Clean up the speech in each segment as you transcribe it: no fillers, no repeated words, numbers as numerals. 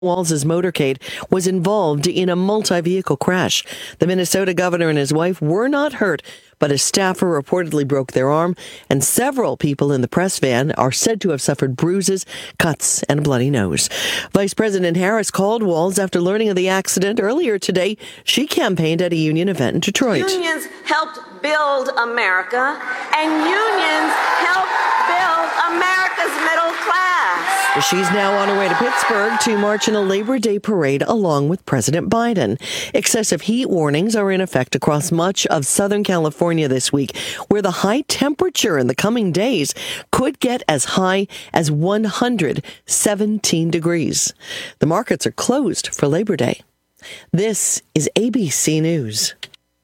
Walz's motorcade was involved in a multi-vehicle crash. The Minnesota governor and his wife were not hurt, but a staffer reportedly broke their arm, and several people in the press van are said to have suffered bruises, cuts, and a bloody nose. Vice President Harris called Walz after learning of the accident earlier today. She campaigned at a union event in Detroit. Unions helped build America, and unions helped build America's middle class. She's now on her way to Pittsburgh to march in a Labor Day parade along with President Biden. Excessive heat warnings are in effect across much of Southern California this week, where the high temperature in the coming days could get as high as 117 degrees. The markets are closed for Labor Day. This is ABC News.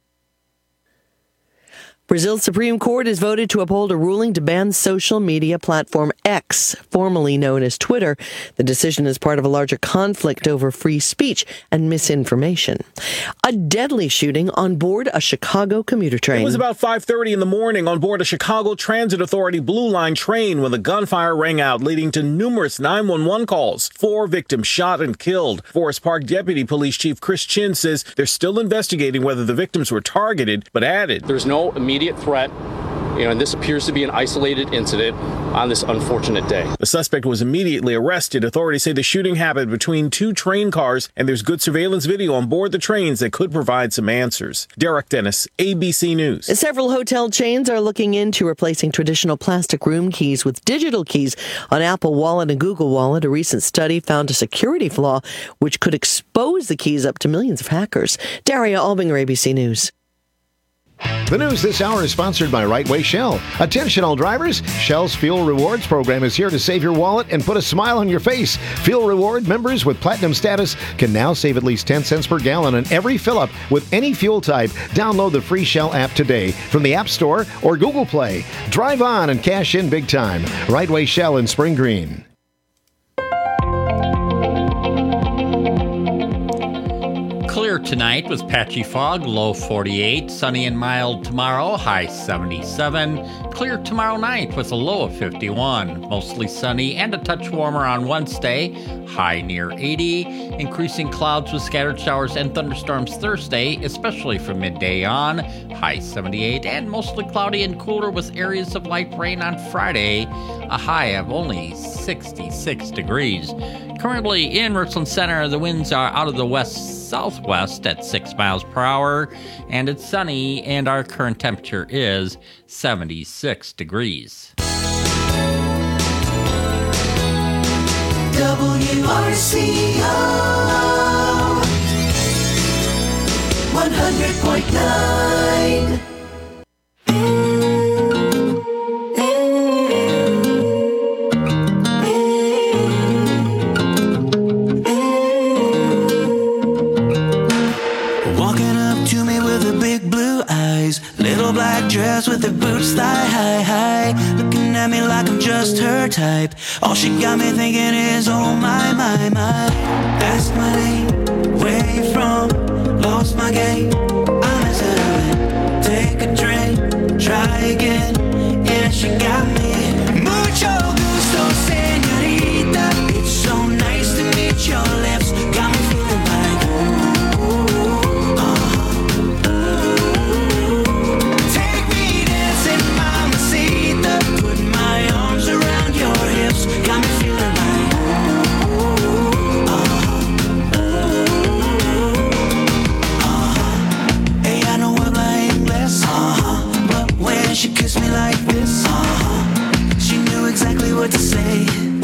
Brazil's Supreme Court has voted to uphold a ruling to ban social media platform X, formerly known as Twitter. The decision is part of a larger conflict over free speech and misinformation. A deadly shooting on board a Chicago commuter train. It was about 5:30 in the morning on board a Chicago Transit Authority Blue Line train when the gunfire rang out, leading to numerous 911 calls. 4 victims shot and killed. Forest Park Deputy Police Chief Chris Chin says they're still investigating whether the victims were targeted, but added, "There's no immediate threat, and this appears to be an isolated incident on this unfortunate day." The suspect was immediately arrested. Authorities say the shooting happened between 2 train cars, and there's good surveillance video on board the trains that could provide some answers. Derek Dennis, ABC News. Several hotel chains are looking into replacing traditional plastic room keys with digital keys on Apple Wallet and Google Wallet. A recent study found a security flaw which could expose the keys up to millions of hackers. Daria Albinger, ABC News. The news this hour is sponsored by Right Way Shell. Attention all drivers, Shell's Fuel Rewards program is here to save your wallet and put a smile on your face. Fuel Reward members with platinum status can now save at least 10 cents per gallon on every fill-up with any fuel type. Download the free Shell app today from the App Store or Google Play. Drive on and cash in big time. Right Way Shell in Spring Green. Clear tonight with patchy fog, low 48. Sunny and mild tomorrow, high 77. Clear tomorrow night with a low of 51. Mostly sunny and a touch warmer on Wednesday, high near 80. Increasing clouds with scattered showers and thunderstorms Thursday, especially from midday on, high 78. And mostly cloudy and cooler with areas of light rain on Friday, a high of only 66 degrees. Currently in Richland Center, the winds are out of the west-southwest at 6 miles per hour, and it's sunny, and our current temperature is 76 degrees. WRCO 100.9. Little black dress with her boots thigh high, looking at me like I'm just her type. All she got me thinking is, oh my, my, my. Ask my name, where you from? Lost my game, I'm hesitant. Take a drink, try again. Yeah, she got me. Mucho gusto, señorita. It's so nice to meet your lips. Got me feeling like got me feeling like Hey, I know I'm like English, but when she kissed me like this, she knew exactly what to say.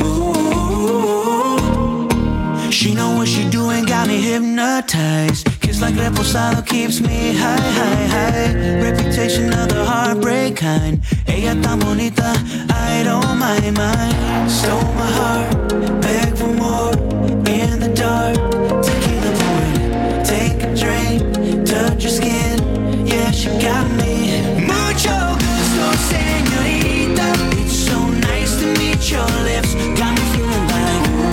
Ooh, she know what she doing, got me hypnotized. Kiss like reposado keeps me high, high, high. Reputation of the heartbreak kind. Ella tan bonita, I don't mind, mind. Stole my heart, beg for more. In the dark, tequila pouring. Take a drink, touch your skin. Yeah, she got me. Mucho gusto, señorita. It's so nice to meet your lips. Got me feeling like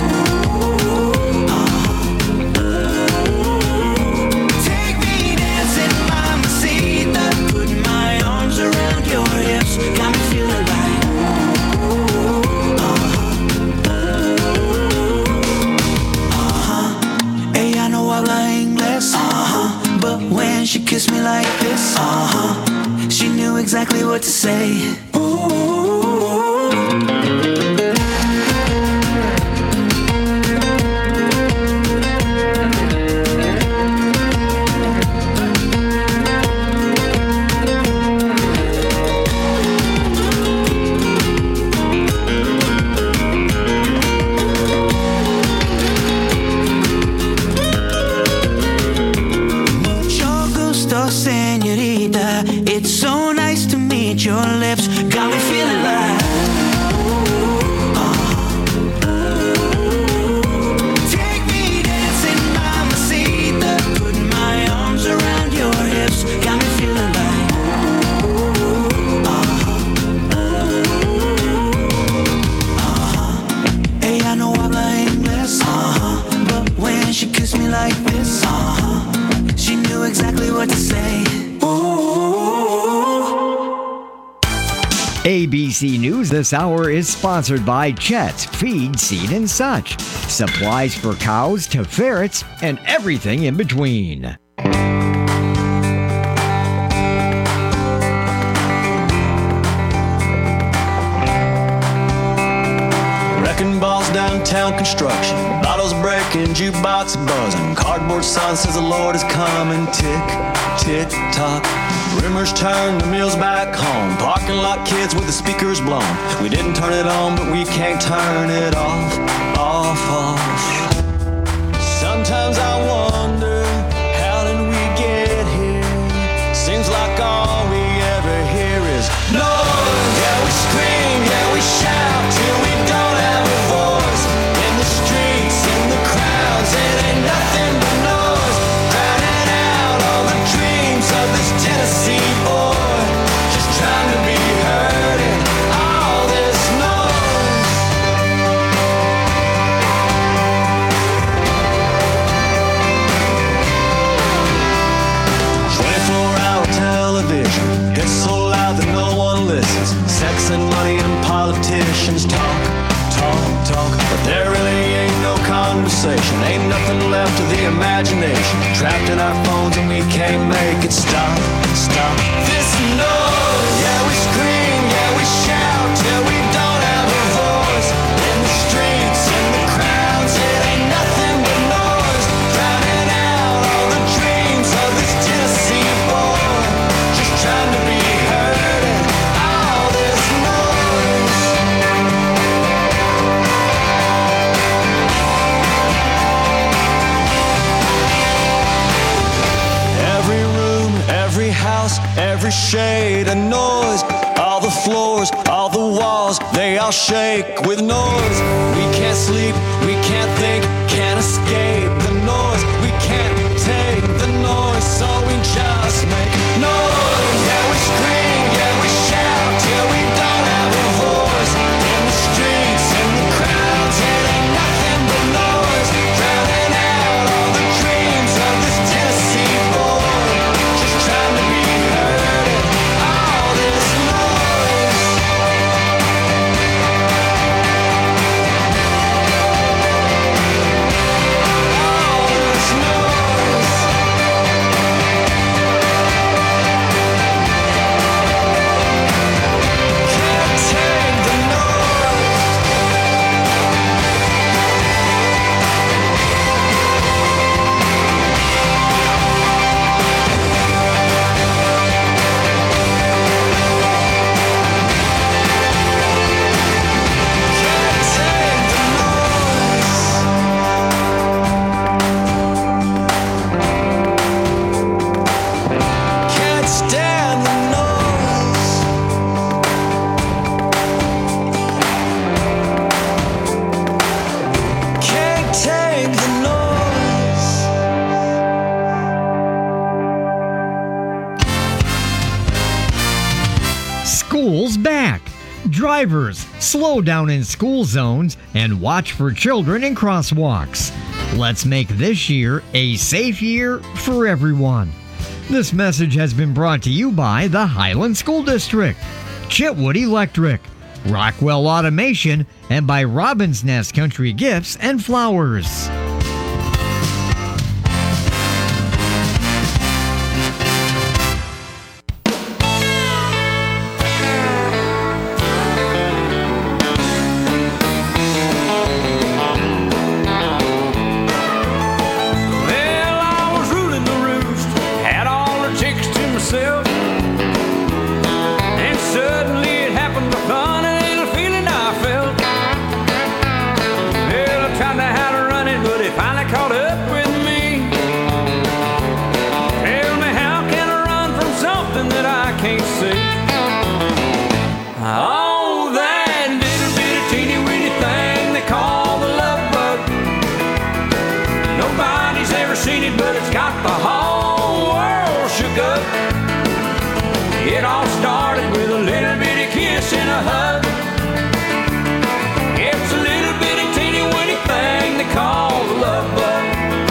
around your hips, got me feeling like habla inglés, but when she kissed me like this, she knew exactly what to say. Senorita, it's so nice to meet your lips. Got me feeling like take me dancing, mamacita. Put my arms around your hips. Got me feeling like ella no habla inglés, but when she kissed me like this, she knew exactly what to say. ABC News this hour is sponsored by Chet's Feed, Seed, and Such. Supplies for cows to ferrets and everything in between. Wrecking balls, downtown construction, bottles breaking, jukebox buzzing, cardboard sign says the Lord is coming. Tick, tick, tock. Rumors turn the mills back home. Parking lot kids with the speakers blown. We didn't turn it on, but we can't turn it off, off. Sometimes I wonder, how did we get here? Seems like all we ever hear is noise. Yeah, we scream, yeah, we shout till we don't have a voice. In the streets, in the crowds, it ain't nothing but noise. Drowning out all the dreams of this Tennessee boy, just trying to be heard in all this noise. 24-hour television, it's so loud that no one listens. Sex and money and politicians talk, talk, talk, but there really ain't no conversation. Ain't nothing left of the imagination. Trapped in our phones and we can't make it stop, stop. This noise, yeah, we scream, yeah, we shout till we don't have a voice. In the streets, in the crowds, it ain't nothing but noise. Drowning out all the dreams of this Tennessee boy, just trying to be heard in all this noise. Every room, every house, every shade of noise. All the floors, all the walls, they all shake with noise. We can't sleep, we can't think, can't escape the noise. We can't take the noise, so we just make noise. Yeah, we scream, yeah, we shout till we don't have a voice. In the streets, in the crowds, it ain't nothing but noise. Drowning out all the dreams of this Tennessee boy, just trying to be heard in all this noise. All this noise. Can't take the noise. Can't take the noise. Can't stand the noise. Can't take the noise. School's back. Drivers, slow down in school zones and watch for children in crosswalks. Let's make this year a safe year for everyone. This message has been brought to you by the Highland School District, Chitwood Electric, Rockwell Automation, and by Robin's Nest Country Gifts and Flowers. guy caught up with me. Tell me, how can I run from something that I can't see? Oh, that little bitty teeny weeny thing they call the love bug. Nobody's ever seen it, but it's got the whole world shook up. It all started with a little bitty kiss and a hug. It's a little bitty teeny weeny thing they call the love bug.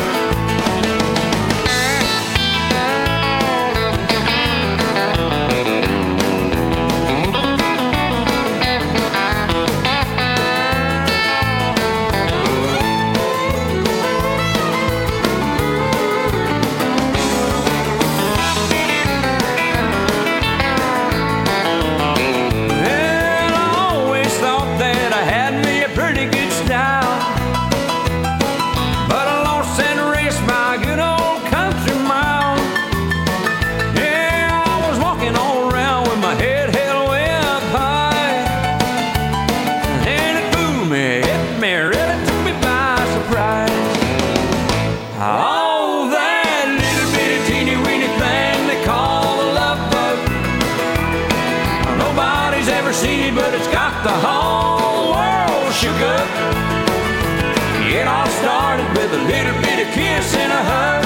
The whole world shook up. It all started with a little bitty kiss and a hug.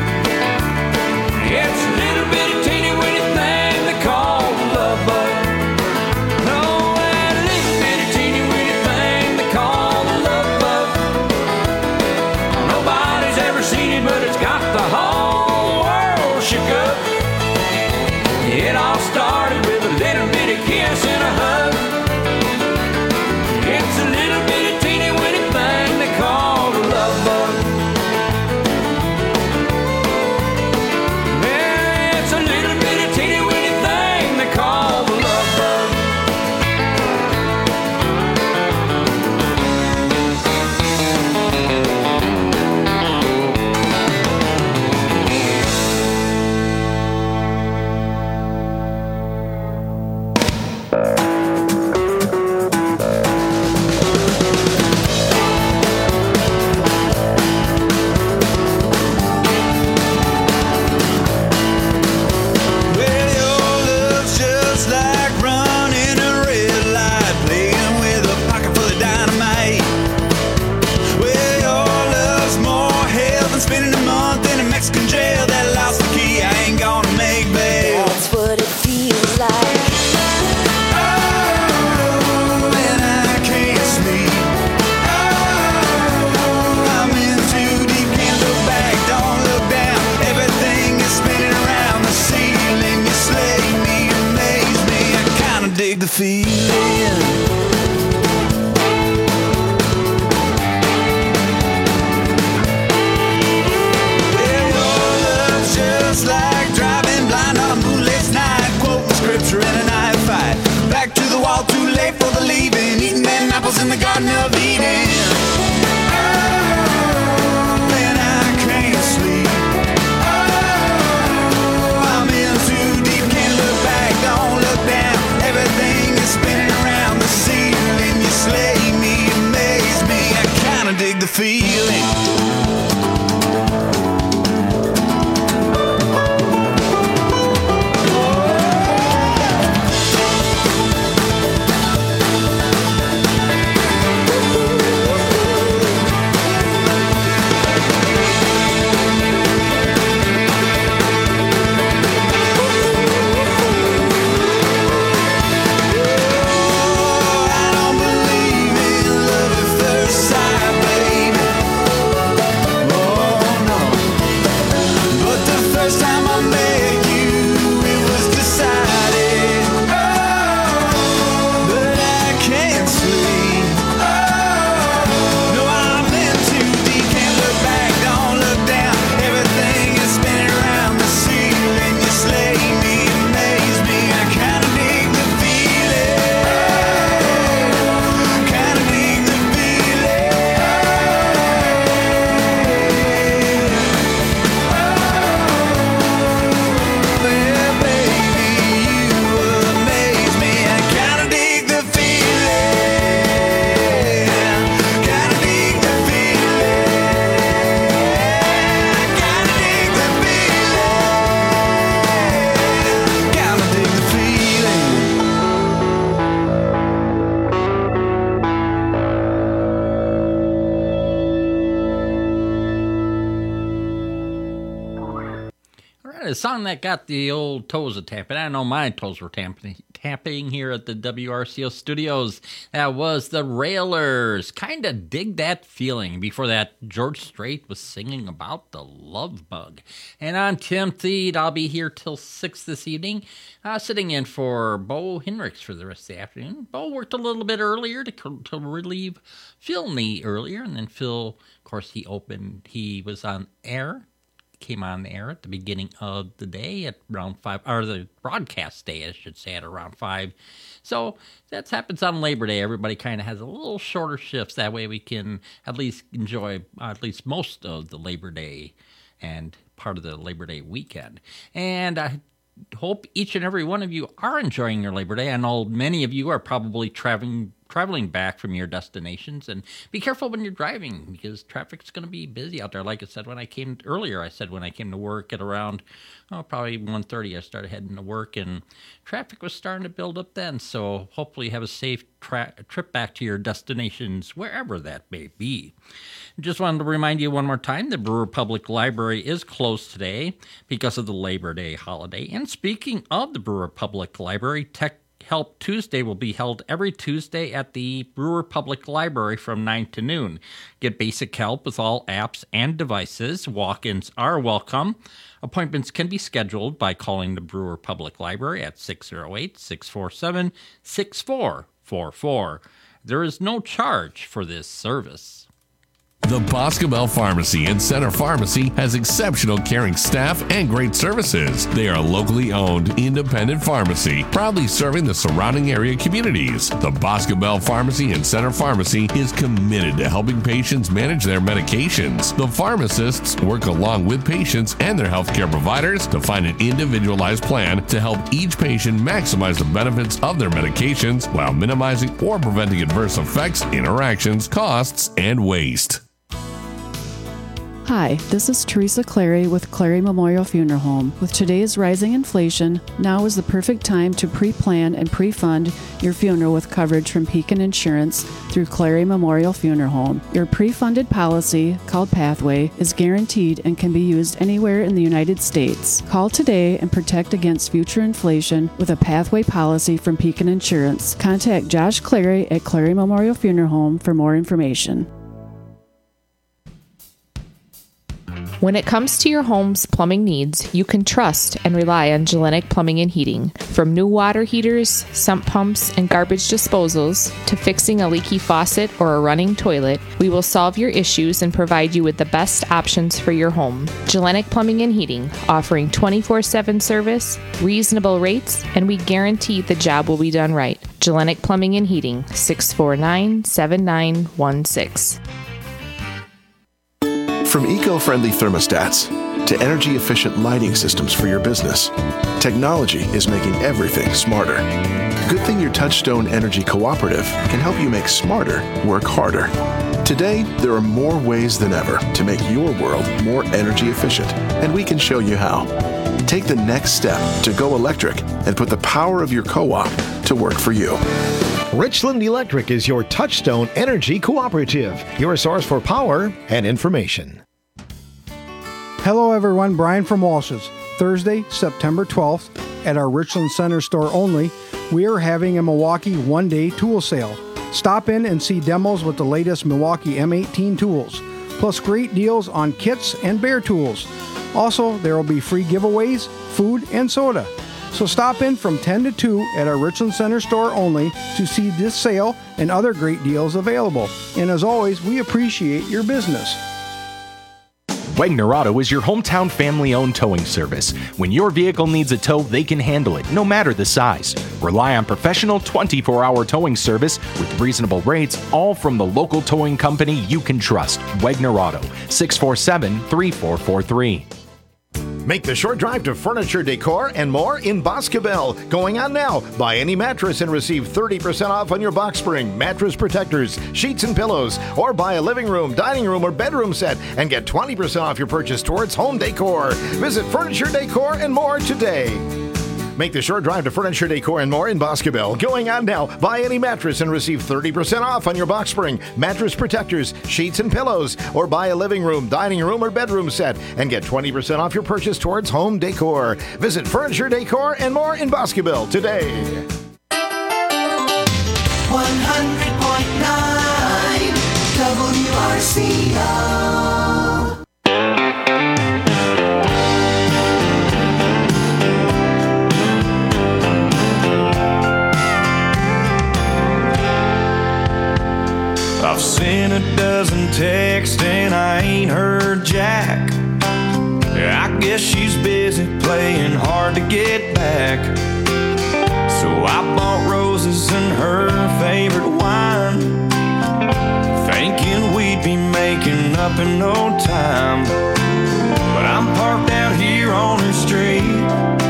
It's a little bitty teeny weeny thing they call the love bug. Oh, that little bitty teeny weeny thing they call the love bug. Nobody's ever seen it, but it's got the whole world shook up. It all started with a little bitty kiss and a hug. It's a little bitty teeny weeny thing they call the love bug. Yeah, it's a little bitty teeny weeny thing they call the love bug. The feeling. Well, your love's just like driving blind on a moonless night, quoting scripture in a night fight. Back to the wall, too late for the leaving, eating them apples in the Garden of Eden. Oh, and I can't sleep. Oh, I'm in too deep, can't look back, don't look down. Everything is spinning around the ceiling. You slay me, amaze me. I kinda dig the feeling. A song that got the old toes a tapping. I know my toes were tapping here at the WRCO studios. That was the Railers. Kind of dig that feeling. Before that, George Strait was singing about the love bug. And I'm Tim Thede. I'll be here till 6 this evening, sitting in for Bo Hinrichs for the rest of the afternoon. Bo worked a little bit earlier to relieve Phil Nee earlier, and then Phil, of course, he was on air. Came on the air at the beginning of the day at around 5, or the broadcast day, I should say, at around 5. So that happens on Labor Day. Everybody kind of has a little shorter shifts. That way we can at least enjoy at least most of the Labor Day and part of the Labor Day weekend. And I hope each and every one of you are enjoying your Labor Day. I know many of you are probably traveling back from your destinations, and be careful when you're driving because traffic's going to be busy out there. Like I said when I came to work at around probably 1:30, I started heading to work, and traffic was starting to build up then. So hopefully you have a safe trip back to your destinations, wherever that may be. Just wanted to remind you one more time, the Brewer Public Library is closed today because of the Labor Day holiday. And speaking of the Brewer Public Library, Tech Help Tuesday will be held every Tuesday at the Brewer Public Library from 9 to noon. Get basic help with all apps and devices. Walk-ins are welcome. Appointments can be scheduled by calling the Brewer Public Library at 608-647-6444. There is no charge for this service. The Boscobel Pharmacy and Center Pharmacy has exceptional caring staff and great services. They are a locally owned, independent pharmacy, proudly serving the surrounding area communities. The Boscobel Pharmacy and Center Pharmacy is committed to helping patients manage their medications. The pharmacists work along with patients and their healthcare providers to find an individualized plan to help each patient maximize the benefits of their medications while minimizing or preventing adverse effects, interactions, costs, and waste. Hi, this is Teresa Clary with Clary Memorial Funeral Home. With today's rising inflation, now is the perfect time to pre-plan and pre-fund your funeral with coverage from Pekin Insurance through Clary Memorial Funeral Home. Your pre-funded policy, called Pathway, is guaranteed and can be used anywhere in the United States. Call today and protect against future inflation with a Pathway policy from Pekin Insurance. Contact Josh Clary at Clary Memorial Funeral Home for more information. When it comes to your home's plumbing needs, you can trust and rely on Gellenic Plumbing and Heating. From new water heaters, sump pumps, and garbage disposals, to fixing a leaky faucet or a running toilet, we will solve your issues and provide you with the best options for your home. Gellenic Plumbing and Heating, offering 24/7 service, reasonable rates, and we guarantee the job will be done right. Gellenic Plumbing and Heating, 649-7916. From eco-friendly thermostats to energy-efficient lighting systems for your business, technology is making everything smarter. Good thing your Touchstone Energy Cooperative can help you make smarter work harder. Today, there are more ways than ever to make your world more energy efficient, and we can show you how. Take the next step to go electric and put the power of your co-op to work for you. Richland Electric is your Touchstone Energy Cooperative, your source for power and information. Hello everyone, Brian from Walsh's. Thursday, September 12th, at our Richland Center store only, we are having a Milwaukee one-day tool sale. Stop in and see demos with the latest Milwaukee M18 tools, plus great deals on kits and bare tools. Also, there will be free giveaways, food, and soda. So stop in from 10 to 2 at our Richland Center store only to see this sale and other great deals available. And as always, we appreciate your business. Wegner Auto is your hometown family-owned towing service. When your vehicle needs a tow, they can handle it, no matter the size. Rely on professional 24-hour towing service with reasonable rates, all from the local towing company you can trust. Wegner Auto, 647-3443. Make the short drive to Furniture Decor and more in Boscobel. Going on now. Buy any mattress and receive 30% off on your box spring, mattress protectors, sheets and pillows, or buy a living room, dining room, or bedroom set and get 20% off your purchase towards home decor. Visit Furniture Decor and more today. Make the short drive to Furniture Decor and More in Boscobel going on now. Buy any mattress and receive 30% off on your box spring, mattress protectors, sheets, and pillows. Or buy a living room, dining room, or bedroom set and get 20% off your purchase towards home decor. Visit Furniture Decor and More in Boscobel today. 100.9 WRCO. I've sent a dozen texts and I ain't heard Jack. I guess she's busy playing hard to get back. So I bought roses and her favorite wine, thinking we'd be making up in no time. But I'm parked out here on her street.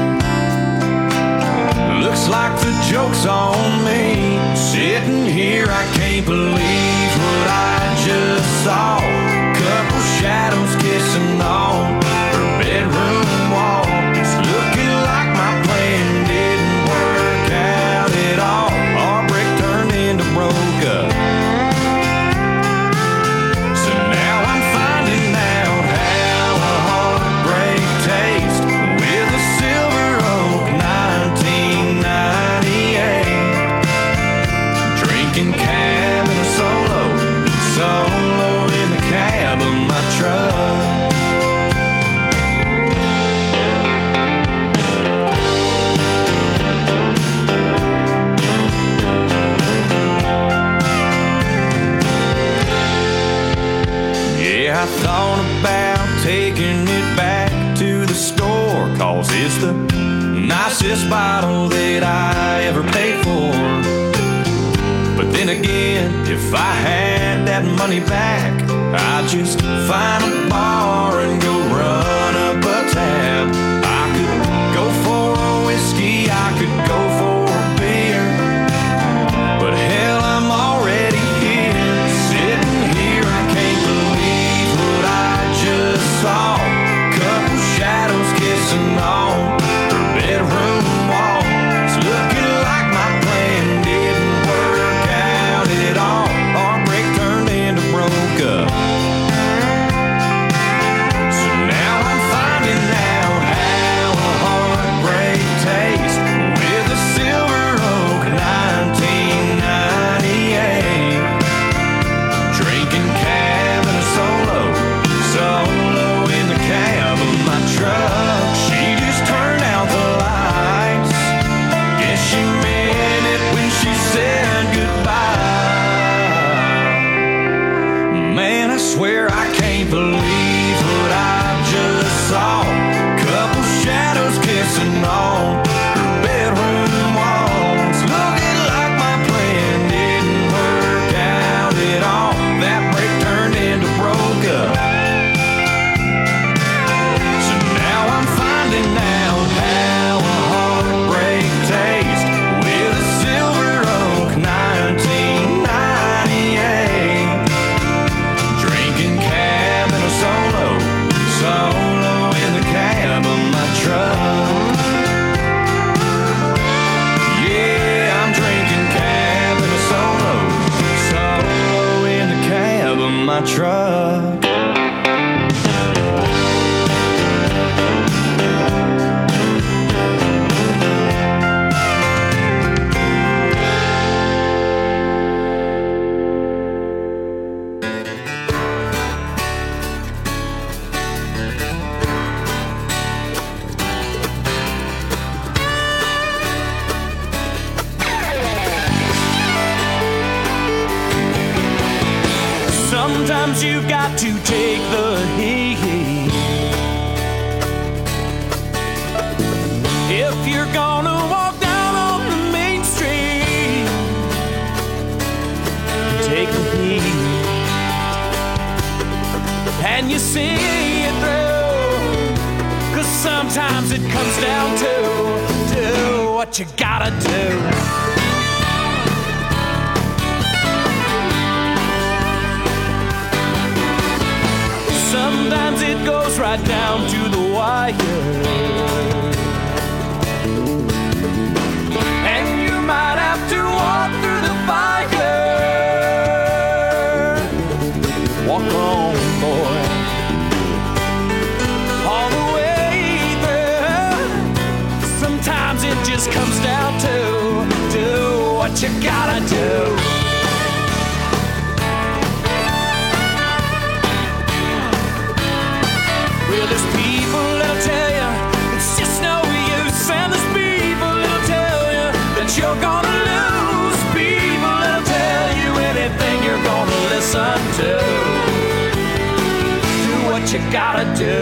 Looks like the joke's on me. Sitting here, I can't believe what I just saw. Couple shadows kissing on her bedroom wall. It's looking like my plan didn't work out at all. Our brick turned into broke up. So now I'm finding out how a heartbreak tastes with a Silver Oak 1998. Drinking cab in a solo in the cab of my truck. Yeah, I thought about taking it back to the store, 'cause it's the nicest bottle that I ever paid for. But then again, if I had that money back, I'd just find a bar and go run up a tab. I could go for a whiskey, I could go for a beer, but hell, I'm already here. Sitting here, I can't believe what I just saw. Couple shadows kissing on her bedroom wall. It's looking like my plan didn't work out at all. Our break turned into broke up. So now I'm finding out how a heartbreak tastes with a Silver Oak 1998. Drinking cab and a solo in the cab of my truck. She just turned out the lights. Guess she meant it when she said goodbye. Man, I swear I can't believe what I just saw. Couple shadows kissing on her bedroom walls. Looking like my plan didn't work out at all. That break turned into broke up. So now I'm finding out how a heartbreak tastes with a Silver Oak 1998. Drinking cab and a solo in the cab of my truck. Yeah, I'm drinking cab and a solo in the cab of my truck. Sometimes you've got to take the heat if you're gonna walk down on the main street. Take the heat and you see it through, 'cause sometimes it comes down to do what you gotta do. Sometimes it goes right down to the wire. And you might have to walk through the fire. Walk on, boy, all the way through. Sometimes it just comes down to do what you gotta do. Well, there's people that'll tell you it's just no use, and there's people that'll tell you that you're gonna lose. People that'll tell you anything you're gonna listen to. Do what you gotta do.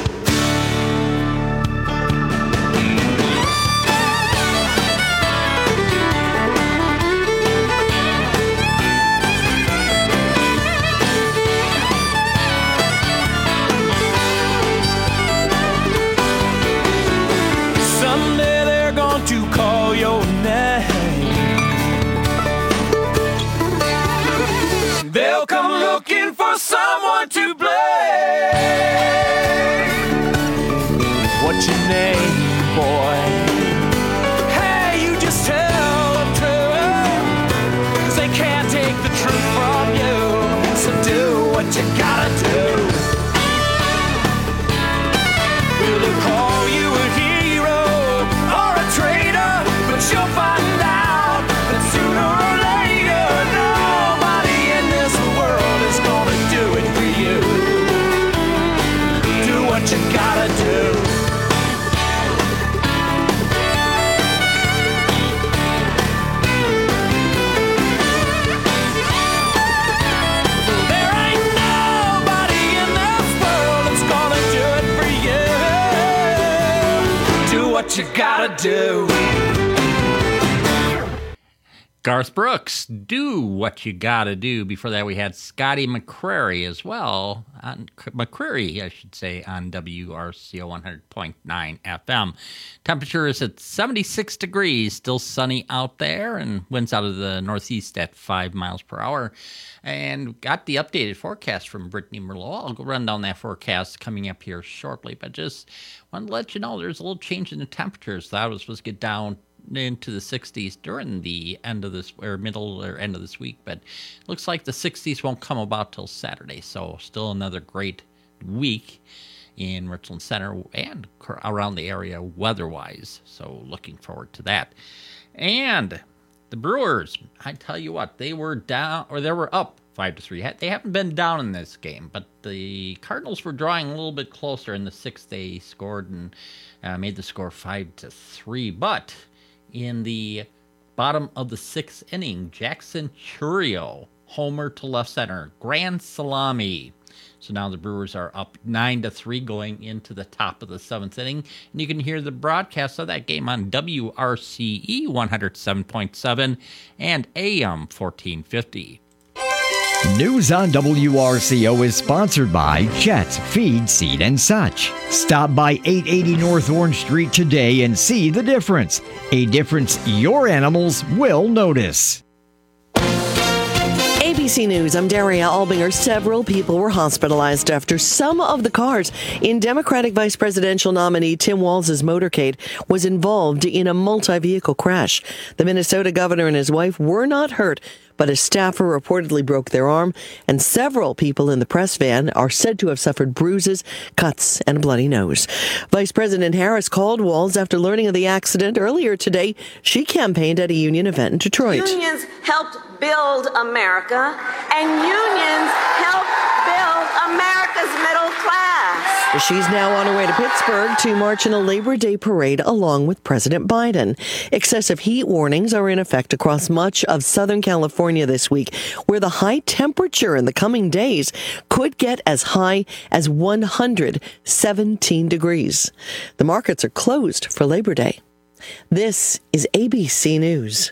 Someday they're going to call your name. They'll come looking for someone to blame. What's your name, boy? Hey, you just tell them to, 'cause they can't take the truth from you. So do what you gotta do. Will they call you a hero or a traitor? But you'll find out that sooner or later nobody in this world is gonna do it for you. Do what you gotta do. There ain't nobody in this world that's gonna do it for you. Do what you gotta do. Garth Brooks, do what you gotta do. Before that, we had Scotty McCreery as well. McCreery, I should say, on WRCO 100.9 FM. Temperature is at 76 degrees, still sunny out there, and winds out of the northeast at 5 miles per hour. And got the updated forecast from Brittany Merlot. I'll go run down that forecast coming up here shortly, but just wanted to let you know there's a little change in the temperatures. Thought it was supposed to get down into the 60s during the end of this, or middle or end of this week, but looks like the 60s won't come about till Saturday. So still another great week in Richland Center and around the area weather-wise. So looking forward to that. And the Brewers, I tell you what, they were down, or they were up 5-3. They haven't been down in this game, but the Cardinals were drawing a little bit closer in the sixth. They scored and made the score 5-3. But in the bottom of the sixth inning, Jackson Chourio, homer to left center, grand salami. So now the Brewers are up 9-3 going into the top of the seventh inning. And you can hear the broadcast of that game on WRCE 107.7 and AM 1450. News on WRCO is sponsored by Chet's Feed, Seed, and Such. Stop by 880 North Orange Street today and see the difference. A difference your animals will notice. ABC News, I'm Daria Albinger. Several people were hospitalized after some of the cars in Democratic vice presidential nominee Tim Walz's motorcade was involved in a multi-vehicle crash. The Minnesota governor and his wife were not hurt, but a staffer reportedly broke their arm, and several people in the press van are said to have suffered bruises, cuts, and a bloody nose. Vice President Harris called Walz after learning of the accident earlier today. She campaigned at a union event in Detroit. Unions helped build America, and unions help build America's middle class. She's now on her way to Pittsburgh to march in a Labor Day parade along with President Biden. Excessive heat warnings are in effect across much of Southern California this week, where the high temperature in the coming days could get as high as 117 degrees. The markets are closed for Labor Day. This is ABC News.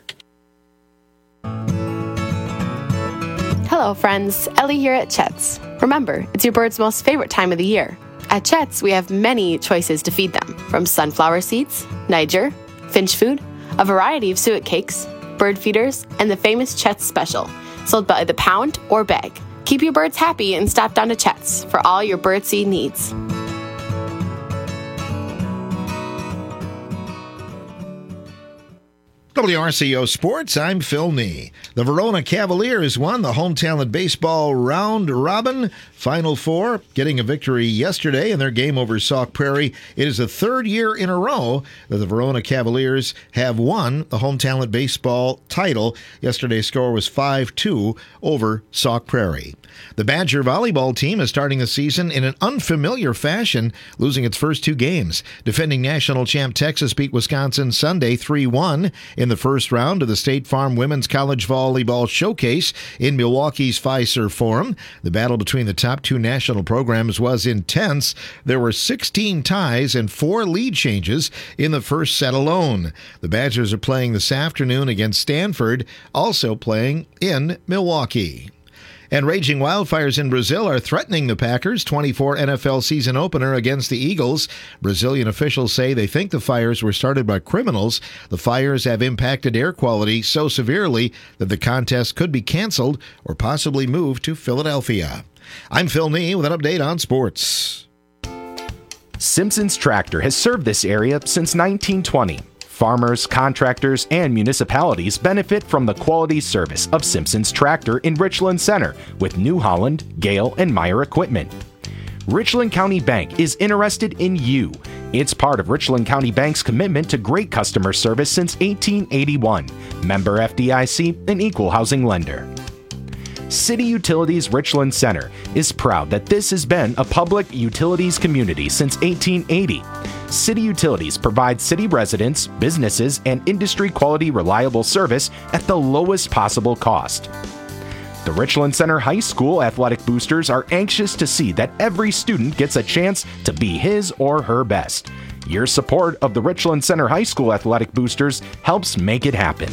Hello, friends. Ellie here at Chet's. Remember, it's your bird's most favorite time of the year. At Chet's, we have many choices to feed them, from sunflower seeds, Niger, finch food, a variety of suet cakes, bird feeders, and the famous Chet's Special, sold by the pound or bag. Keep your birds happy and stop down to Chet's for all your birdseed needs. WRCO Sports, I'm Phil Nee. The Verona Cavaliers won the Home Talent Baseball Round Robin Final Four, getting a victory yesterday in their game over Sauk Prairie. It is the third year in a row that the Verona Cavaliers have won the Home Talent Baseball title. Yesterday's score was 5-2 over Sauk Prairie. The Badger volleyball team is starting the season in an unfamiliar fashion, losing its first two games. Defending national champ Texas beat Wisconsin Sunday 3-1 in the first round of the State Farm Women's College Volleyball Showcase in Milwaukee's Fiserv Forum. The battle between the top two national programs was intense. There were 16 ties and 4 lead changes in the first set alone. The Badgers are playing this afternoon against Stanford, also playing in Milwaukee. And raging wildfires in Brazil are threatening the Packers' 24 NFL season opener against the Eagles. Brazilian officials say they think the fires were started by criminals. The fires have impacted air quality so severely that the contest could be canceled or possibly moved to Philadelphia. I'm Phil Nee with an update on sports. Simpson's Tractor has served this area since 1920. Farmers, contractors, and municipalities benefit from the quality service of Simpson's Tractor in Richland Center with New Holland, Gale, and Meyer equipment. Richland County Bank is interested in you. It's part of Richland County Bank's commitment to great customer service since 1881. Member FDIC, an equal housing lender. City Utilities Richland Center is proud that this has been a public utilities community since 1880. City Utilities provides city residents, businesses, and industry quality reliable service at the lowest possible cost. The Richland Center High School athletic boosters are anxious to see that every student gets a chance to be his or her best. Your support of the Richland Center High School athletic boosters helps make it happen.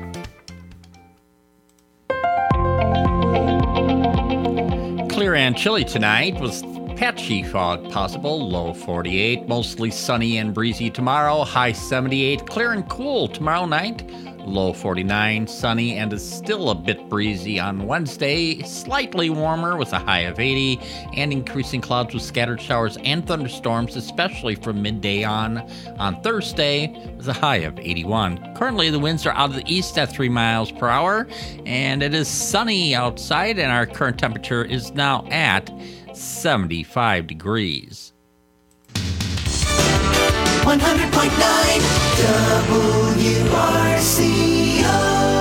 Clear and chilly tonight with patchy fog possible, low 48, mostly sunny and breezy tomorrow, high 78, clear and cool tomorrow night, low 49, sunny and is still a bit breezy on Wednesday, slightly warmer with a high of 80, and increasing clouds with scattered showers and thunderstorms, especially from midday on Thursday with a high of 81. Currently the winds are out of the east at 3 miles per hour, and it is sunny outside, and our current temperature is now at 75 degrees. 100.9 WRCO.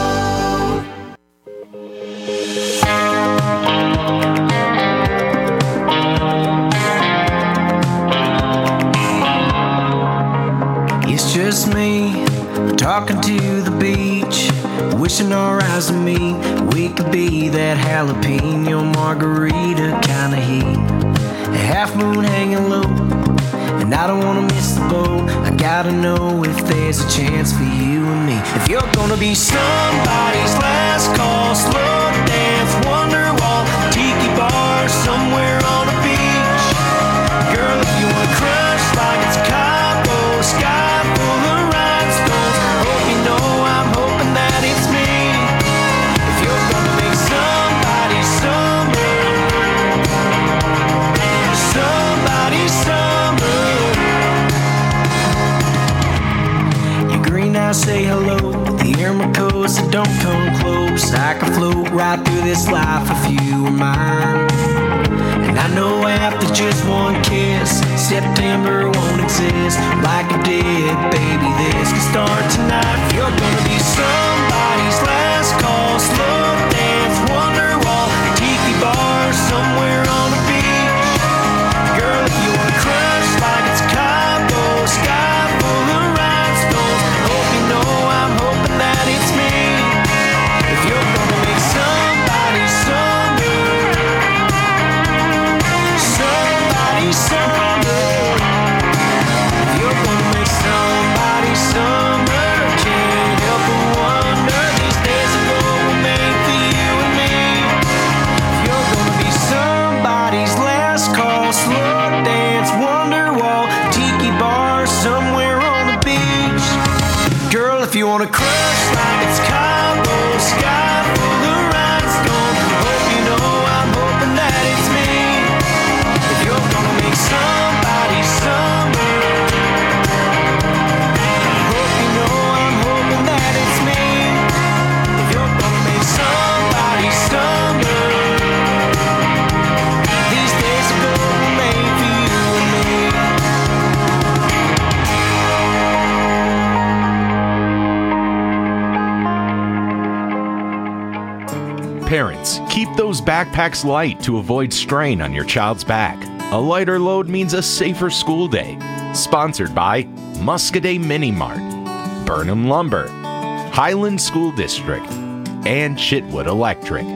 It's just me talking to the beach, wishing our eyes on me. We could be that jalapeno margarita kind of heat. A half moon hanging low, and I don't wanna miss the boat. I gotta know if there's a chance for you and me. If you're gonna be somebody's last call, slow dance, Wonderwall, tiki bar, somewhere on a beach. Girl, if you wanna crush like it's Cabo, sky full of rhinestones. Hope you know I'm hoping that it's me. If you're gonna make somebody's summer, somebody's summer. Your green eyes say hello, the air my coast, so don't come close. I can float right through this life if you were mine. And I know after just one kiss, September won't exist like it did, baby. This can start tonight. If you're gonna be somebody's last call, slow dance, Wonderwall, tiki bar, somewhere on a beach. Girl, if you wanna crush like it's Cabo, sky full of rhinestones. Hope you know I'm hoping that it's me. If you're gonna make somebody's summer, somebody's summer. If you're gonna make somebody's summer, can't help but wonder these days. Keep those backpacks light to avoid strain on your child's back. A lighter load means a safer school day. Sponsored by Muscadet Mini Mart, Burnham Lumber, Highland School District, and Chitwood Electric.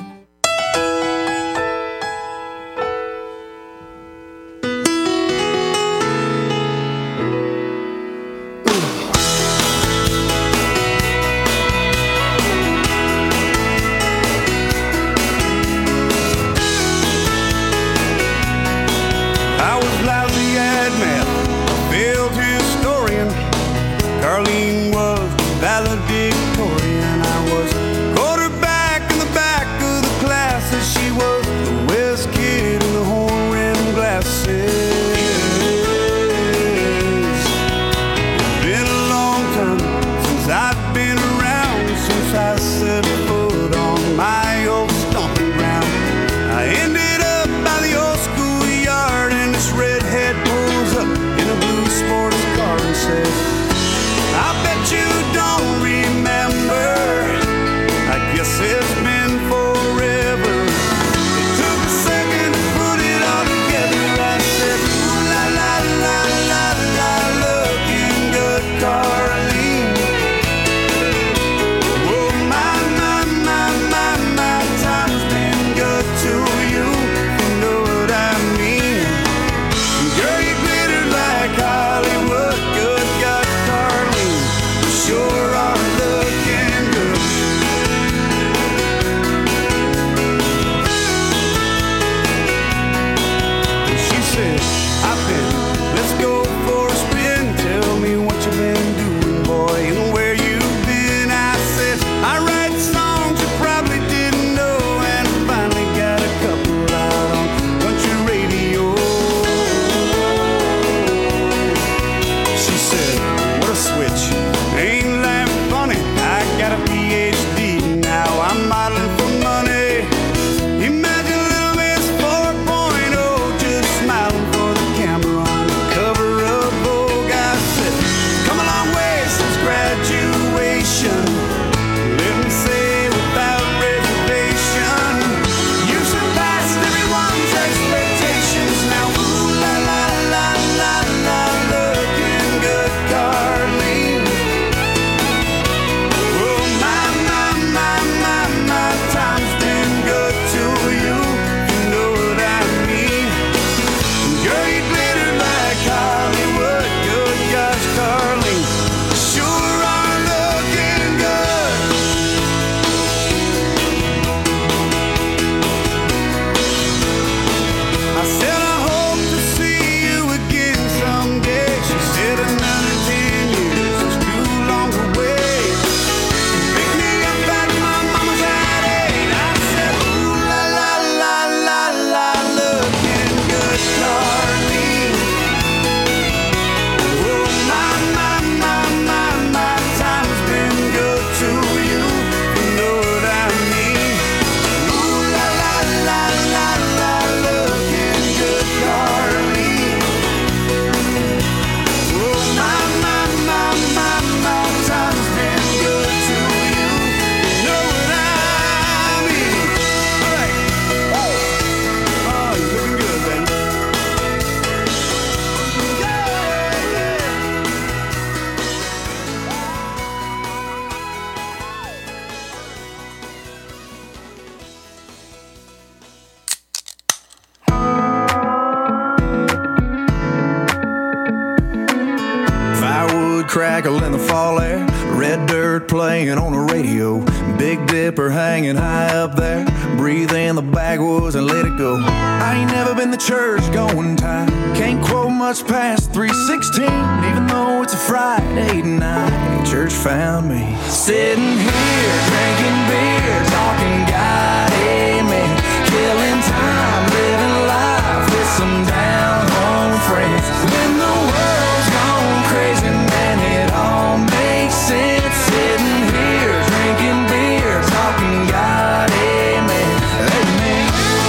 Crackle in the fall air, red dirt playing on the radio, Big Dipper hanging high up there, breathe in the backwoods and let it go. I ain't never been to church going time, can't quote much past 3:16, even though it's a Friday night. Church found me sitting here drinking beer, talking God, amen, killing time, living life with some down home friends. When the world's gone crazy, man, it all makes sense. Sitting here drinking beer, talking God, amen, amen.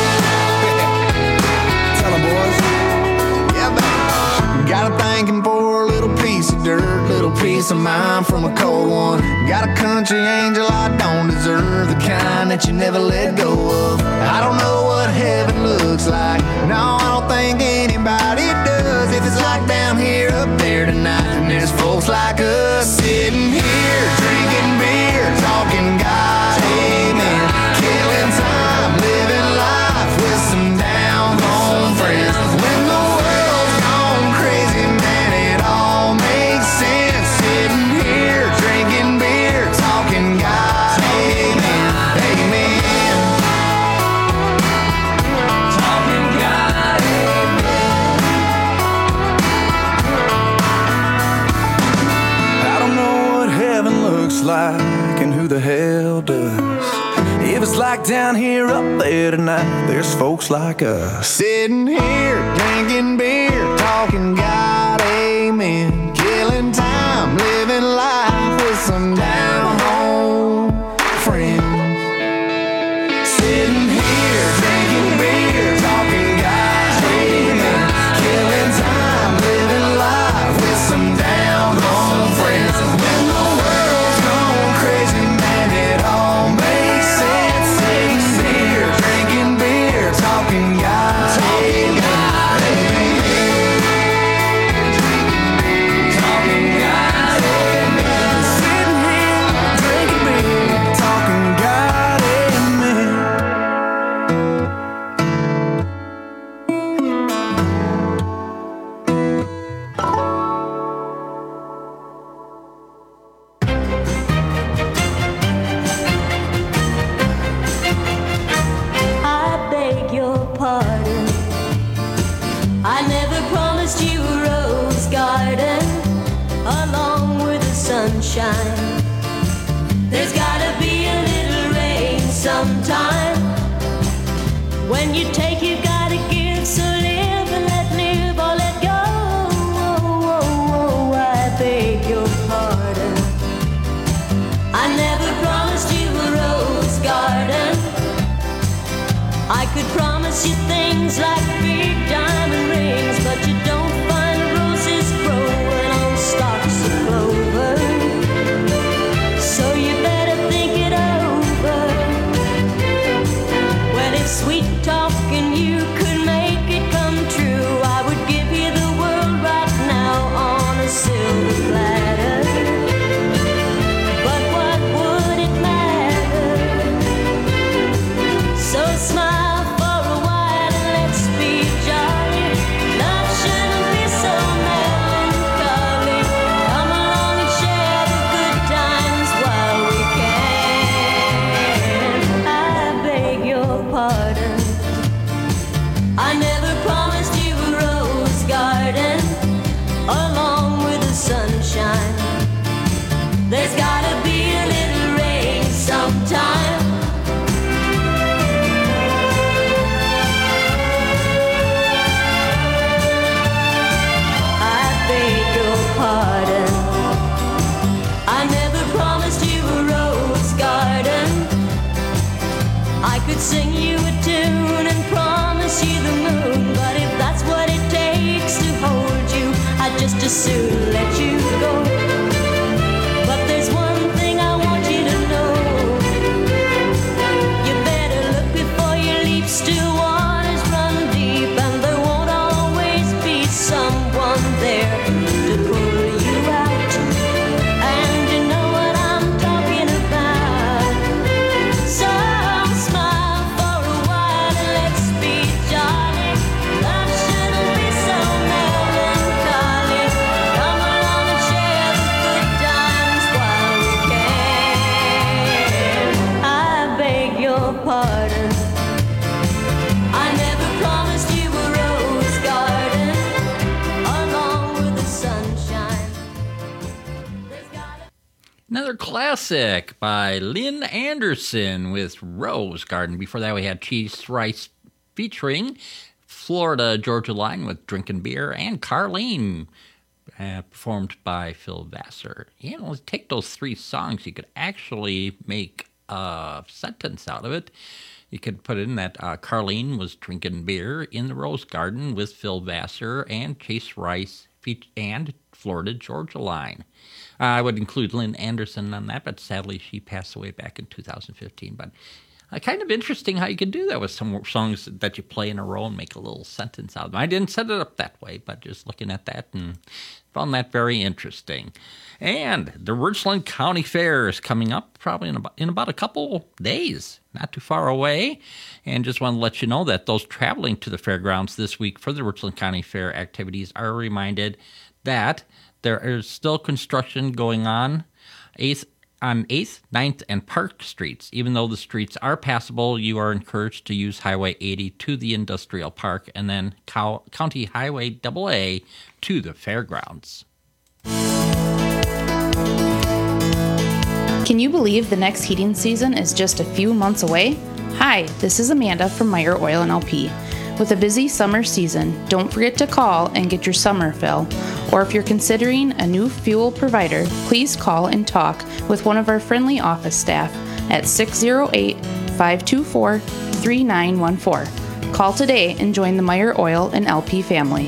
Tell them, boys. Yeah, baby. Got a thanking for a little piece of dirt, little piece peace of mind from a cold one. Got a country angel I don't deserve, the kind that you never let go of. I don't know what heaven looks like, no, I don't think anybody does. If it's like down here, up there tonight, then there's folks like us sitting here, drinking beer, talking God, amen. Killing time, living life with some down home friends. When the world's gone crazy, man, it all makes sense. Sitting here, drinking beer, talking God, amen, amen. Talking God, amen. I don't know what heaven looks like and who the hell does. If it's like down here, up there tonight, there's folks like us sitting here, drinking beer, talking God, amen. Killing time, living life with some down home friends. Sitting here, drinking beer, talking God, amen. Killing time, living life with some down home friends. When the world's gone crazy, man, it all makes sense. Sitting here, drinking beer, talking God, amen. Talking God, amen. Sitting here, drinking beer, talking God, amen. I beg your pardon. I never promised you a rose garden along with the sunshine. There's gotta be a little rain sometime. When you take, you gotta give. So live and let live or let go. I beg your pardon. I never promised you a rose garden. I could promise you things like big diamond rings, but you don't find roses growing on stalks of clover. So you better think it over. Well, if sweet talking you could make it come true, I would give you the world right now on a silver platter. But what would it matter? So smile for a while and let's be jolly. Love shouldn't be so melancholy. Come along and share the good times while we can. I beg your pardon. I never promised you a rose garden along with the sunshine. There's gotta be a little rain sometime. I beg your pardon. I never promised you a rose garden. I could sing you a tune and promise you the moon, but if that's what it takes to hold you, I'd just as soon let you go. But there's one thing I want you to know. You better look before you leap. Still waters run deep, and there won't always be someone there to pull you out. And you know what I'm talking about. So smile for a while and let's be jolly. Love shouldn't be so melancholy. Come along and share the good times while we can. I beg your pardon. I never promised you a rose garden along with the sunshine. Another classic by Lynn Anderson with Rose Garden. Before that, we had Chase Rice featuring Florida Georgia Line with Drinking Beer, and Carlene, performed by Phil Vassar. You know, take those three songs, you could actually make a sentence out of it. You could put in that Carlene was drinking beer in the Rose Garden with Phil Vassar, and Chase Rice and Florida-Georgia line. I would include Lynn Anderson on that, but sadly she passed away back in 2015. But kind of interesting how you can do that with some songs that you play in a row and make a little sentence out of them. I didn't set it up that way, but just looking at that and found that very interesting. And the Richland County Fair is coming up probably in about a couple days, not too far away. And just want to let you know that those traveling to the fairgrounds this week for the Richland County Fair activities are reminded that there is still construction going on 8th, 9th, and Park Streets. Even though the streets are passable, you are encouraged to use Highway 80 to the Industrial Park and then County Highway AA to the fairgrounds. Can you believe the next heating season is just a few months away? Hi, this is Amanda from Meyer Oil and LP. With a busy summer season, don't forget to call and get your summer fill. Or if you're considering a new fuel provider, please call and talk with one of our friendly office staff at 608-524-3914. Call today and join the Meyer Oil and LP family.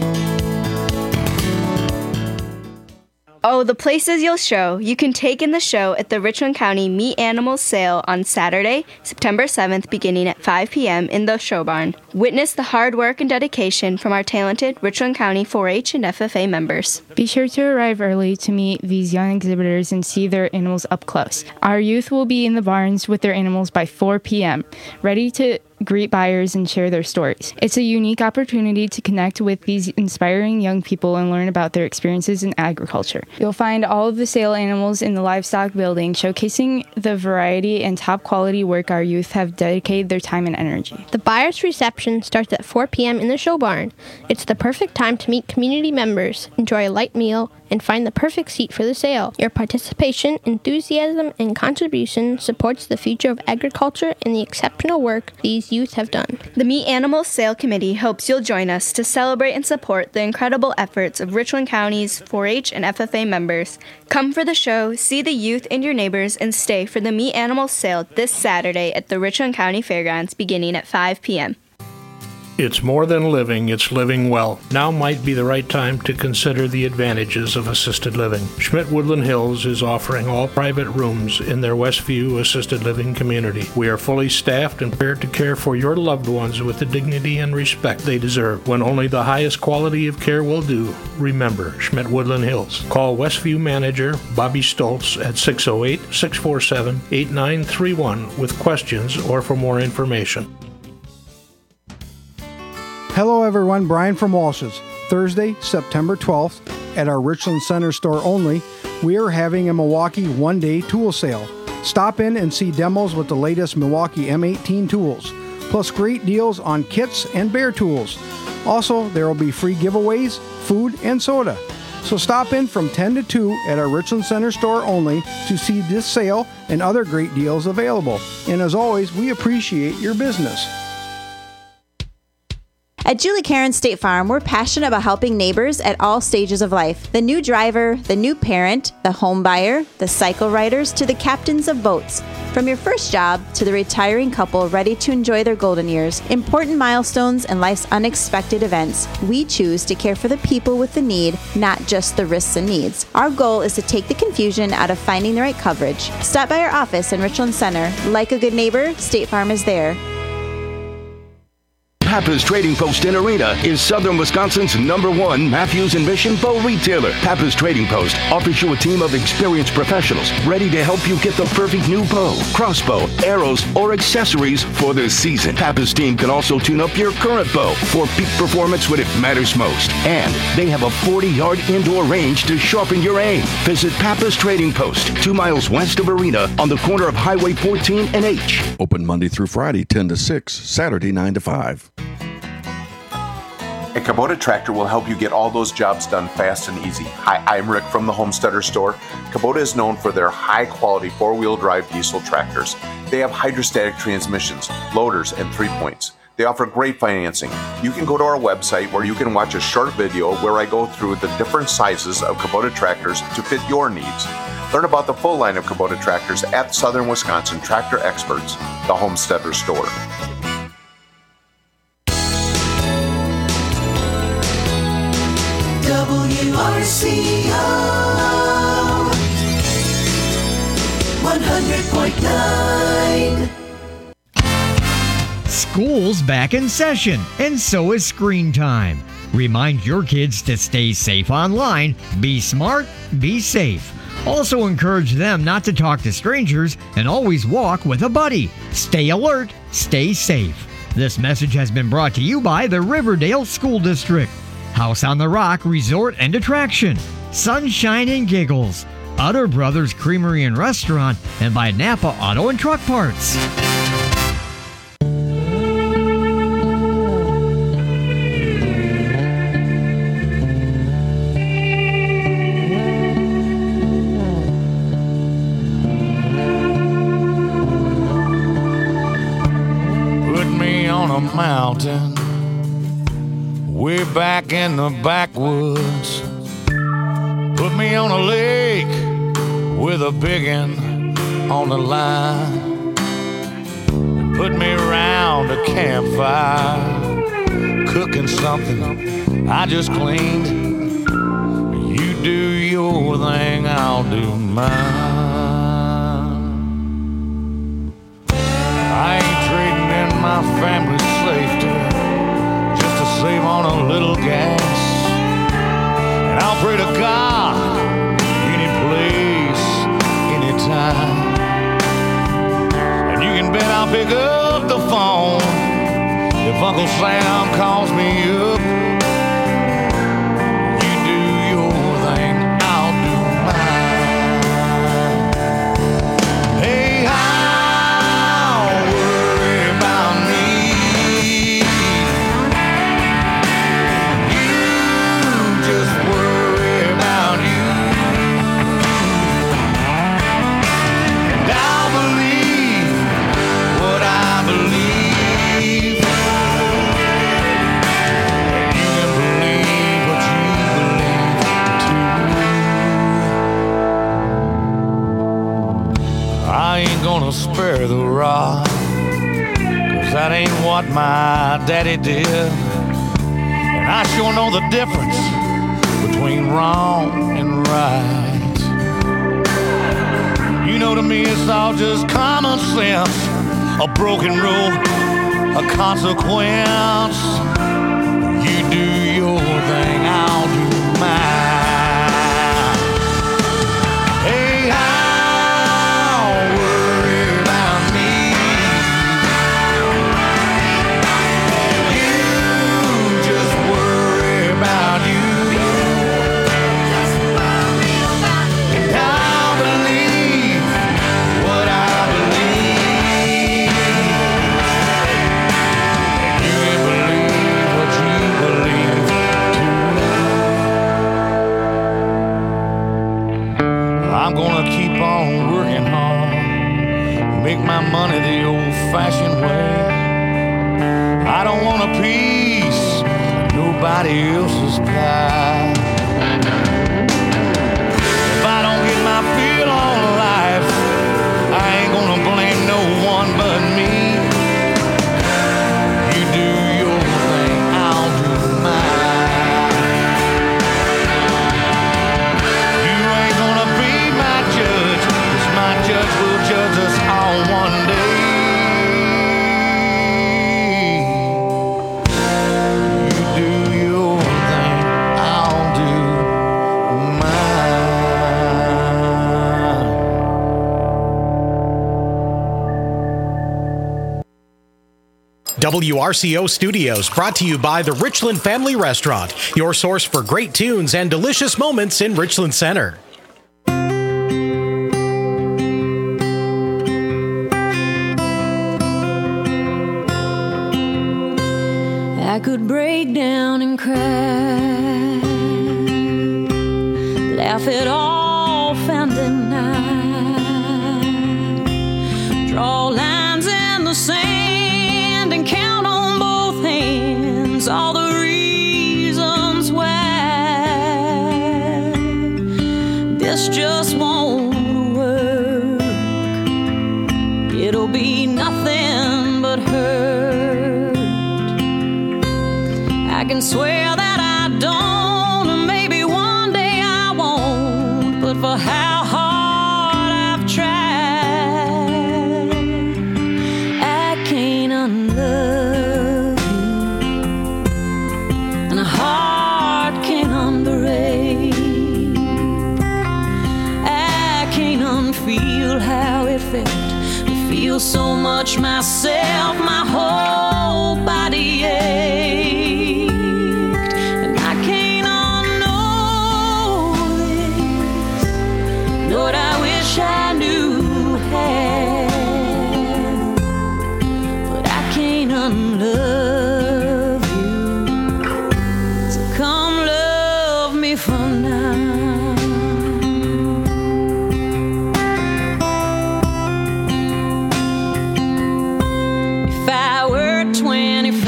Oh, the places you'll show. You can take in the show at the Richland County Meat Animals Sale on Saturday, September 7th, beginning at 5 p.m. in the show barn. Witness the hard work and dedication from our talented Richland County 4-H and FFA members. Be sure to arrive early to meet these young exhibitors and see their animals up close. Our youth will be in the barns with their animals by 4 p.m., ready to greet buyers and share their stories. It's a unique opportunity to connect with these inspiring young people and learn about their experiences in agriculture. You'll find all of the sale animals in the livestock building, showcasing the variety and top quality work our youth have dedicated their time and energy. The buyer's reception starts at 4 p.m. in the show barn. It's the perfect time to meet community members, enjoy a light meal, and find the perfect seat for the sale. Your participation, enthusiasm, and contribution supports the future of agriculture and the exceptional work these youth have done. The Meat Animals Sale Committee hopes you'll join us to celebrate and support the incredible efforts of Richland County's 4-H and FFA members. Come for the show, see the youth and your neighbors, and stay for the Meat Animals Sale this Saturday at the Richland County Fairgrounds beginning at 5 p.m. It's more than living, it's living well. Now might be the right time to consider the advantages of assisted living. Schmidt-Woodland Hills is offering all private rooms in their Westview assisted living community. We are fully staffed and prepared to care for your loved ones with the dignity and respect they deserve. When only the highest quality of care will do, remember Schmidt-Woodland Hills. Call Westview manager Bobby Stoltz at 608-647-8931 with questions or for more information. Hello everyone, Brian from Walsh's. Thursday, September 12th, at our Richland Center store only, we are having a Milwaukee one-day tool sale. Stop in and see demos with the latest Milwaukee M18 tools, plus great deals on kits and bare tools. Also, there will be free giveaways, food, and soda. So stop in from 10 to 2 at our Richland Center store only to see this sale and other great deals available. And as always, we appreciate your business. At Julie Karen State Farm, we're passionate about helping neighbors at all stages of life. The new driver, the new parent, the home buyer, the cycle riders, to the captains of boats. From your first job to the retiring couple ready to enjoy their golden years, important milestones, and life's unexpected events, we choose to care for the people with the need, not just the risks and needs. Our goal is to take the confusion out of finding the right coverage. Stop by our office in Richland Center. Like a good neighbor, State Farm is there. Pappas Trading Post in Arena is Southern Wisconsin's #1 Matthews and Mission bow retailer. Pappas Trading Post offers you a team of experienced professionals ready to help you get the perfect new bow, crossbow, arrows, or accessories for this season. Pappas team can also tune up your current bow for peak performance when it matters most. And they have a 40-yard indoor range to sharpen your aim. Visit Pappas Trading Post, 2 miles west of Arena on the corner of Highway 14 and H. Open Monday through Friday, 10 to 6, Saturday, 9 to 5. A Kubota tractor will help you get all those jobs done fast and easy. Hi, I'm Rick from the Homesteader Store. Kubota is known for their high-quality four-wheel drive diesel tractors. They have hydrostatic transmissions, loaders, and 3-points. They offer great financing. You can go to our website where you can watch a short video where I go through the different sizes of Kubota tractors to fit your needs. Learn about the full line of Kubota tractors at Southern Wisconsin Tractor Experts, the Homesteader Store. WRCO 100.9. School's back in session, and so is Screen Time. Remind your kids to stay safe online, be smart, be safe. Also encourage them not to talk to strangers and always walk with a buddy. Stay alert, stay safe. This message has been brought to you by the Riverdale School District, House on the Rock Resort and Attraction, Sunshine and Giggles, Utter Brothers Creamery and Restaurant, and by Napa Auto and Truck Parts. Mountain, way back in the backwoods. Put me on a lake with a biggin' on the line. Put me around a campfire, cooking something I just cleaned. You do your thing, I'll do mine. I ain't trading in my family's safety just to save on a little gas. And I'll pray to God any place, anytime. And you can bet I'll pick up the phone if Uncle Sam calls me up. You do your thing, I'll do mine. Hey, gonna spare the rod, 'cause that ain't what my daddy did. And I sure know the difference between wrong and right. You know, to me it's all just common sense, a broken rule, a consequence. You do your thing, I'll do mine. I'm gonna keep on working hard, make my money the old-fashioned way. I don't want a piece of nobody else's pie. If I don't get my feel on life, I ain't gonna blame no one but me. You do your thing, I'll do mine. You ain't gonna be my judge, 'cause my judge will judge us all one day. You do your thing, I'll do WRCO Studios, brought to you by the Richland Family Restaurant, your source for great tunes and delicious moments in Richland Center. I could break down and cry, laugh it off and deny, draw lines in the sand and count on both hands all the reasons why this just won't work. It'll be nothing but hurt. I can swear that I don't, and maybe one for how hard I've tried. I can't unlove you, and a heart can't unbreak. I can't unfeel how it felt to feel so much myself, my whole body ached. And I can't unknow this. Lord, I wish I knew how, but I can't unlove you. So come love me for now. If I were 25,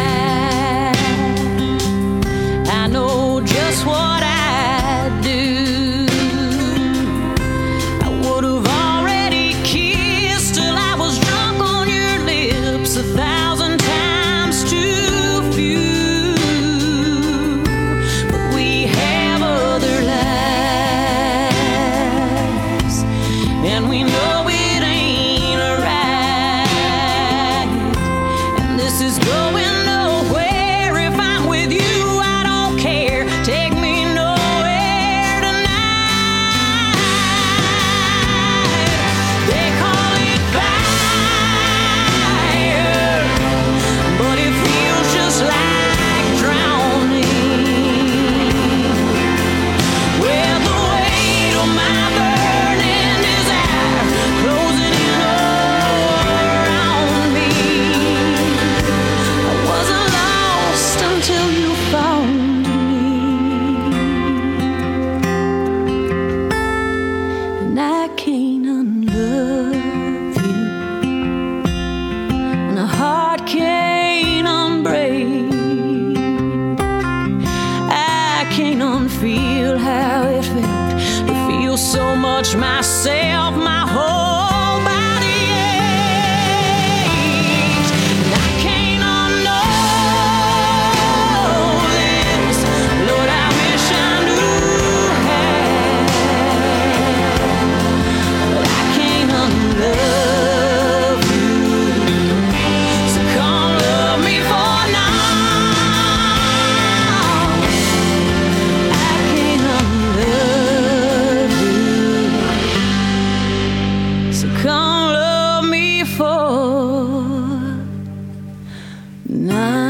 I know just what I'd do. I would have already kissed till I was drunk on your lips 1,000 times too few. But we have other lives, and we know it ain't right. And this is going nowhere. If I'm with you, I don't care. Take me nowhere tonight. They call it fire, but it feels just like drowning. Where the weight of my burning desire closing in around me. I wasn't lost until you found me, and I can't unlove you, and a heart can't unbreak. I can't unfeel how it felt to feel so much myself, my whole body aches. And I can't unknow this. Lord, I wish I knew how, but I can't unlove you. So come love me for now. I can't unlove you. So come love me for now.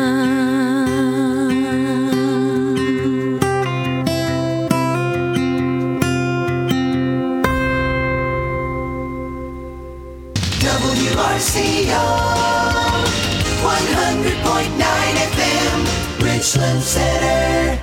WRCO 100.9 FM, Richland Center.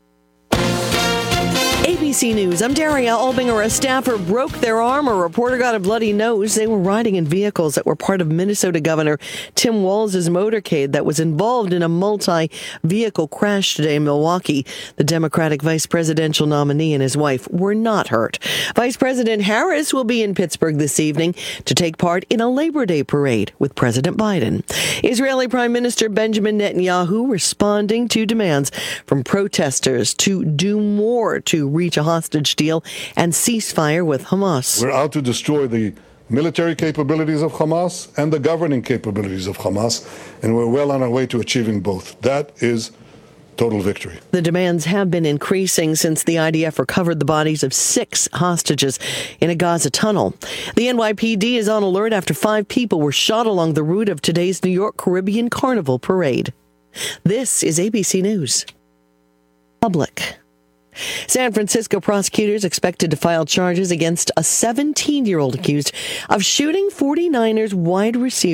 ABC News, I'm Daria Albinger. A staffer broke their arm. A reporter got a bloody nose. They were riding in vehicles that were part of Minnesota Governor Tim Walz's motorcade that was involved in a multi-vehicle crash today in Milwaukee. The Democratic vice presidential nominee and his wife were not hurt. Vice President Harris will be in Pittsburgh this evening to take part in a Labor Day parade with President Biden. Israeli Prime Minister Benjamin Netanyahu responding to demands from protesters to do more to reach a hostage deal and ceasefire with Hamas. We're out to destroy the military capabilities of Hamas and the governing capabilities of Hamas, and we're well on our way to achieving both. That is total victory. The demands have been increasing since the IDF recovered the bodies of 6 hostages in a Gaza tunnel. The NYPD is on alert after 5 people were shot along the route of today's New York Caribbean Carnival parade. This is ABC News. Public. San Francisco prosecutors expected to file charges against a 17-year-old accused of shooting 49ers wide receiver